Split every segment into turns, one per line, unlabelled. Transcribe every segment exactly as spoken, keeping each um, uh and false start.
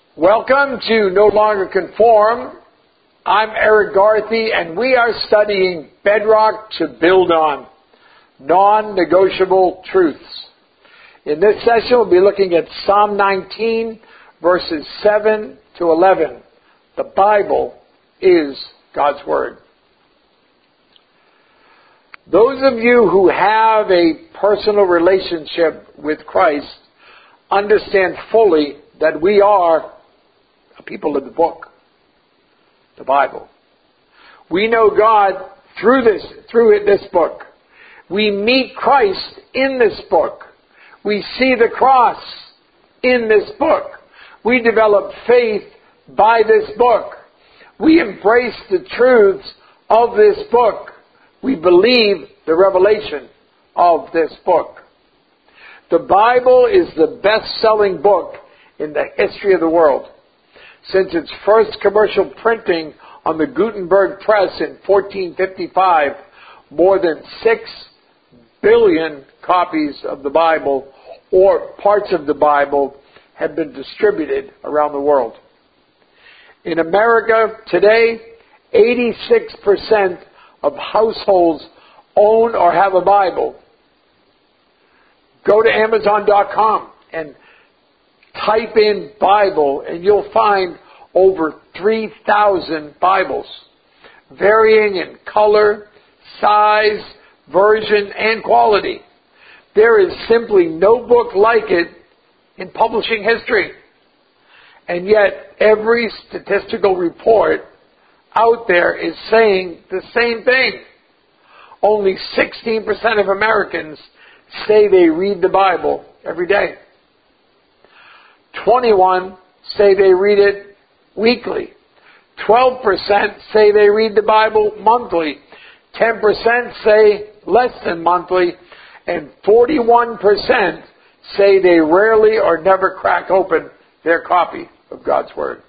Welcome to No Longer Conform. I'm Eric Garthy, and we are studying Bedrock to Build On, Non-Negotiable Truths. In this session, we'll be looking at Psalm nineteen, verses seven to eleven. The Bible is God's Word. Those of you who have a personal relationship with Christ understand fully that we are people of the book, the Bible. We know God through this, through this book. We meet Christ in this book. We see the cross in this book. We develop faith by this book. We embrace the truths of this book. We believe the revelation of this book. The Bible is the best-selling book in the history of the world. Since its first commercial printing on the Gutenberg press in fourteen fifty-five, more than six billion copies of the Bible or parts of the Bible have been distributed around the world. In America today, eighty-six percent of households own or have a Bible. Go to Amazon dot com and type in Bible, and you'll find over three thousand Bibles, varying in color, size, version, and quality. There is simply no book like it in publishing history. And yet, every statistical report out there is saying the same thing. Only sixteen percent of Americans say they read the Bible every day. twenty-one say they read it weekly. twelve percent say they read the Bible monthly. ten percent say less than monthly. And forty-one percent say they rarely or never crack open their copy of God's Word.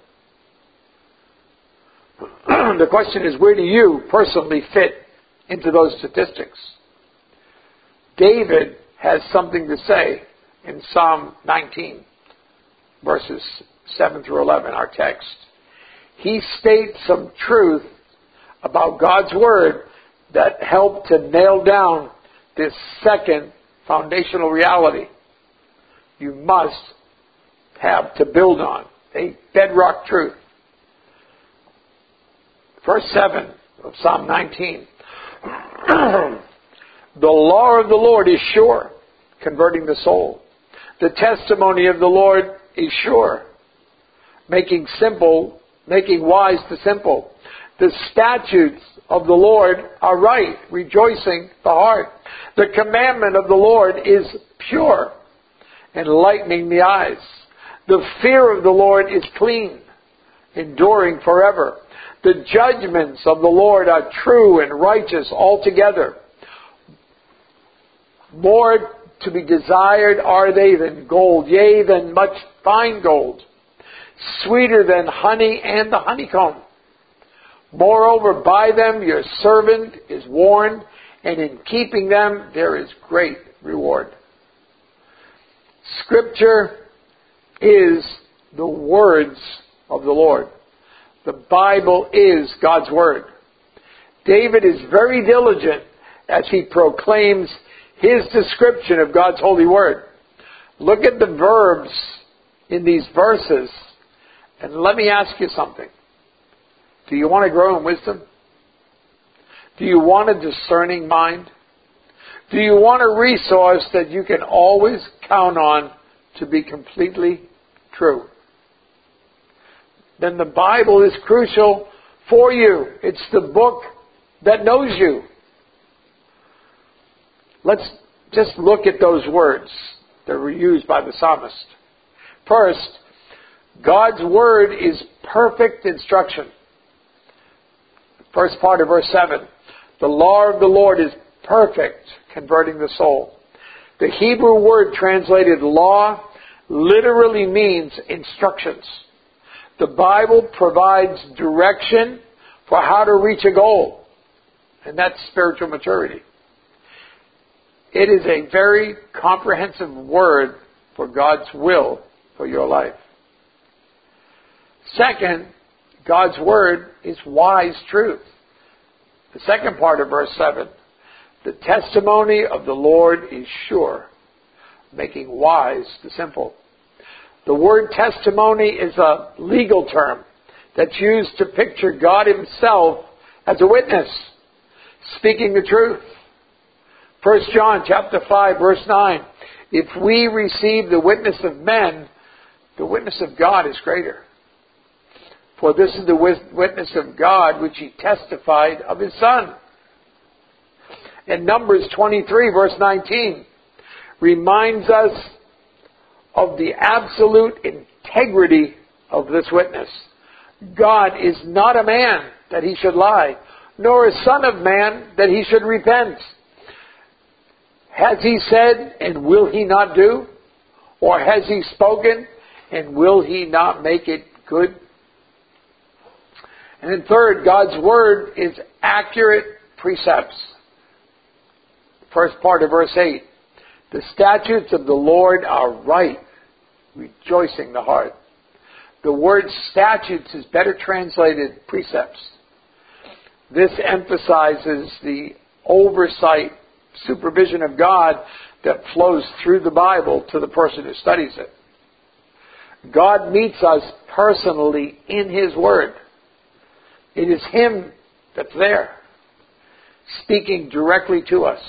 The question is, where do you personally fit into those statistics? David has something to say in Psalm nineteen. Verses seven through eleven, our text. He states some truth about God's Word that help to nail down this second foundational reality you must have to build on, a bedrock truth. Verse seven of Psalm nineteen. The law of the Lord is sure, converting the soul. The testimony of the Lord is sure, making simple, making wise the simple. The statutes of the Lord are right, rejoicing the heart. The commandment of the Lord is pure, enlightening the eyes. The fear of the Lord is clean, enduring forever. The judgments of the Lord are true and righteous altogether. More to be desired are they than gold, yea, than much fine gold, sweeter than honey and the honeycomb. Moreover, by them your servant is warned, and in keeping them there is great reward. Scripture is the words of the Lord. The Bible is God's Word. David is very diligent as he proclaims his description of God's holy Word. Look at the verbs in these verses, and let me ask you something. Do you want to grow in wisdom? Do you want a discerning mind? Do you want a resource that you can always count on to be completely true? Then the Bible is crucial for you. It's the book that knows you. Let's just look at those words that were used by the psalmist. First, God's Word is perfect instruction. First part of verse seven. The law of the Lord is perfect, converting the soul. The Hebrew word translated law literally means instructions. The Bible provides direction for how to reach a goal, and that's spiritual maturity. It is a very comprehensive word for God's will for your life. Second, God's Word is wise truth. The second part of verse seven. The testimony of the Lord is sure, making wise the simple. The word testimony is a legal term that's used to picture God Himself as a witness, speaking the truth. First John chapter five, verse nine. If we receive the witness of men, the witness of God is greater. For this is the witness of God which He testified of His Son. And Numbers twenty-three, verse nineteen, reminds us of the absolute integrity of this witness. God is not a man that He should lie, nor a son of man that He should repent. Has He said, and will He not do? Or has He spoken, and will He not make it good? And then third, God's Word is accurate precepts. First part of verse eight. The statutes of the Lord are right, rejoicing the heart. The word statutes is better translated precepts. This emphasizes the oversight, supervision of God that flows through the Bible to the person who studies it. God meets us personally in His Word. It is Him that's there, speaking directly to us.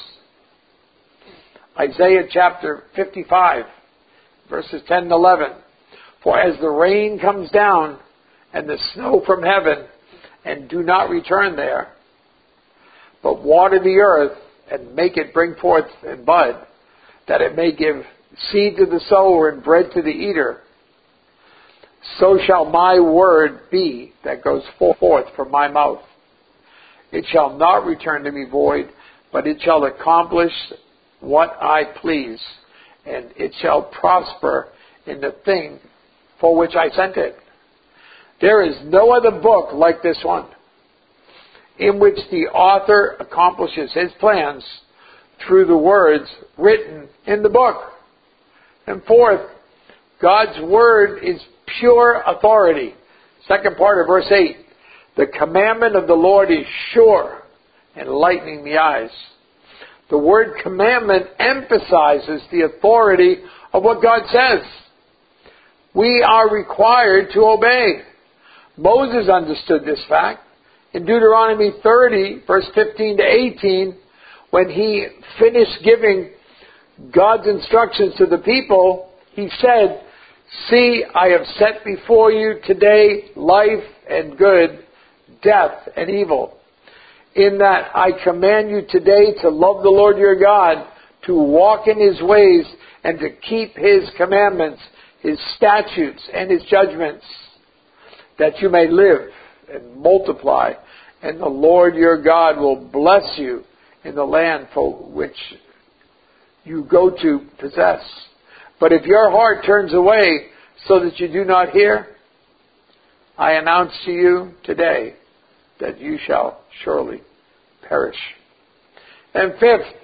Isaiah chapter fifty-five, verses ten and eleven. For as the rain comes down and the snow from heaven, and do not return there, but water the earth and make it bring forth and bud, that it may give seed to the sower and bread to the eater, so shall my word be that goes forth from my mouth. It shall not return to me void, but it shall accomplish what I please, and it shall prosper in the thing for which I sent it. There is no other book like this one, in which the author accomplishes his plans through the words written in the book. And fourth, God's Word is pure authority. Second part of verse eight. The commandment of the Lord is sure, enlightening the eyes. The word commandment emphasizes the authority of what God says. We are required to obey. Moses understood this fact. In Deuteronomy thirty, verse fifteen to eighteen, when he finished giving God's instructions to the people, he said, See, I have set before you today life and good, death and evil. In that I command you today to love the Lord your God, to walk in His ways, and to keep His commandments, His statutes, and His judgments, that you may live and multiply, and the Lord your God will bless you in the land for which you go to possess. But if your heart turns away so that you do not hear, I announce to you today that you shall surely perish. And fifth,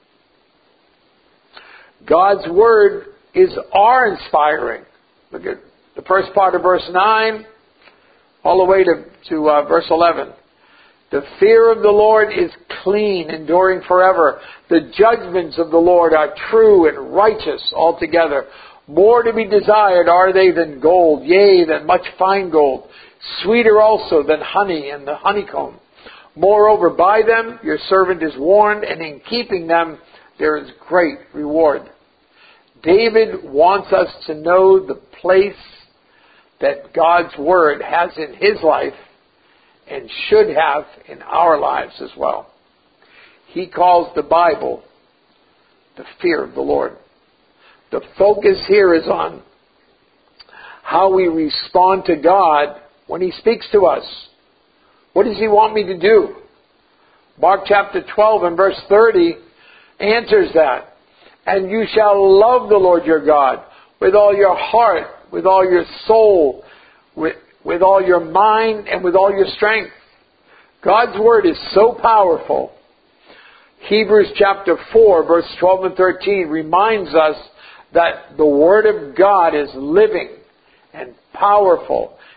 God's Word is awe-inspiring. Look at the first part of verse nine, all the way to, to uh, verse eleven. The fear of the Lord is clean, enduring forever. The judgments of the Lord are true and righteous altogether. More to be desired are they than gold, yea, than much fine gold. Sweeter also than honey and the honeycomb. Moreover, by them your servant is warned, and in keeping them there is great reward. David wants us to know the place that God's Word has in his life and should have in our lives as well. He calls the Bible the fear of the Lord. The focus here is on how we respond to God when He speaks to us. What does He want me to do? Mark chapter twelve and verse thirty answers that. And you shall love the Lord your God with all your heart, with all your soul, with, with all your mind, and with all your strength. God's Word is so powerful. Hebrews chapter four, verse twelve and thirteen reminds us that the Word of God is living and powerful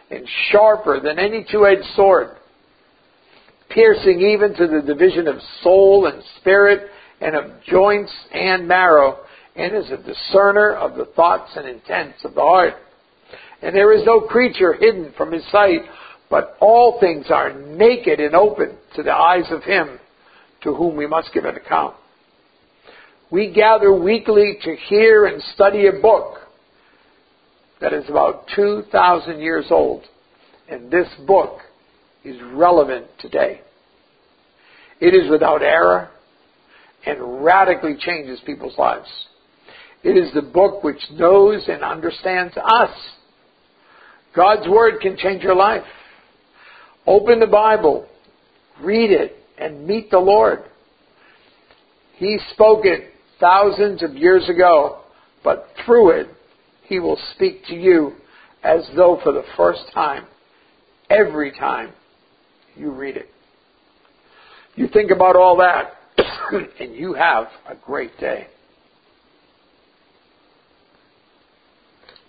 and sharper than any two-edged sword, piercing even to the division of soul and spirit and of joints and marrow, and is a discerner of the thoughts and intents of the heart. And there is no creature hidden from his sight, but all things are naked and open to the eyes of him to whom we must give an account. We gather weekly to hear and study a book that is about two thousand years old. And this book is relevant today. It is without error and radically changes people's lives. It is the book which knows and understands us. God's Word can change your life. Open the Bible, read it, and meet the Lord. He spoke it thousands of years ago, but through it, He will speak to you as though for the first time, every time you read it. You think about all that, and you have a great day.